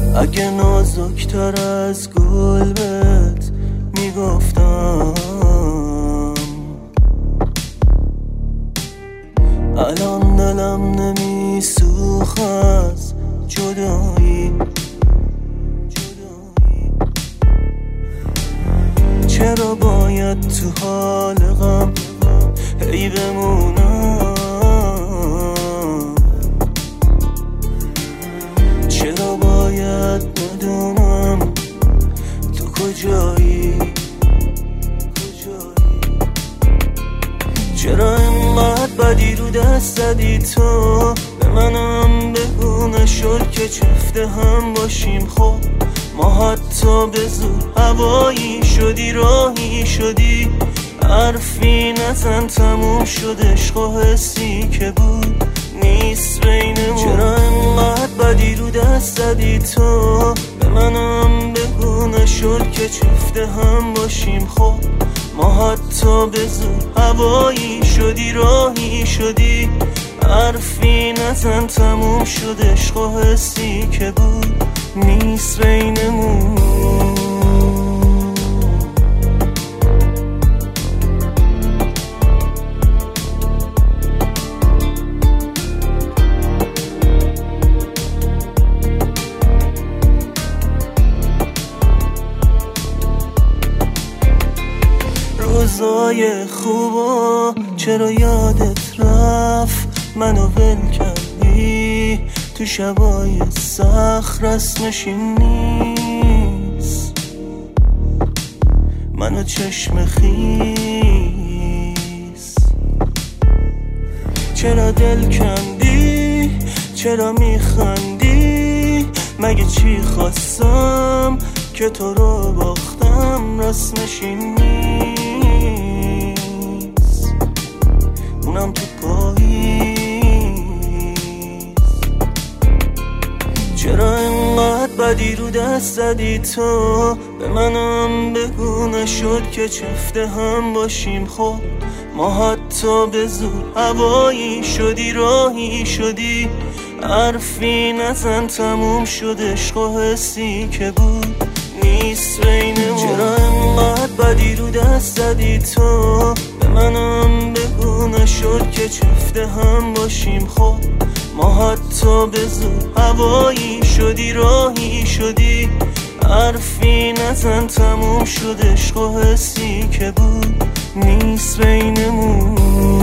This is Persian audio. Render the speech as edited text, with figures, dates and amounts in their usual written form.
اگه نازکتر از گل بهت میگفتم، الان دلم نمیسوخ از جدایی. چرا باید تو حال غم هی بمونم؟ چرا باید بدونم تو کجایی؟ چرا اینقدر بدی رو دست زدی تو؟ به منم بگو نشد که چفته هم باشیم. خب ما حتی به زور هوایی شدی، راهی شدی، حرفی نزن تموم شد عشق و حسی که بود نیست بینمون. چرا اینقدر بدی رو دست زدی تو؟ به منم بگو نشد که چفته هم باشیم. خب ما حتی به زور هوایی شدی، راهی شدی، حرفی نزن تموم شد عشق و حسی که بود نیست بینمون. روزای خوبا چرا یادت رفت؟ منو ول کردی تو شبای سخت، رسمش این نیست. منو چشم خیس چرا دل کندی؟ چرا میخندی؟ مگه چی خواستم که تو رو باختم؟ رسمش این نیست، اونم تو پاییز. چرا اینقدر بدی رو دست زدی تو؟ به منم بگو نشد که چفته هم باشیم. خب ما حتی به زور هوایی شدی، راهی شدی، حرفی نزن تموم شد عشق و حسی که بود نیست بینمون. چرا اینقدر بدی رو دست زدی تو؟ به منم بگو نشد که چفته هم باشیم. خب ما حتی به زور هوایی شدی، راهی شدی، حرفی نزن تموم شد عشق و حسی که بود نیست بینمون.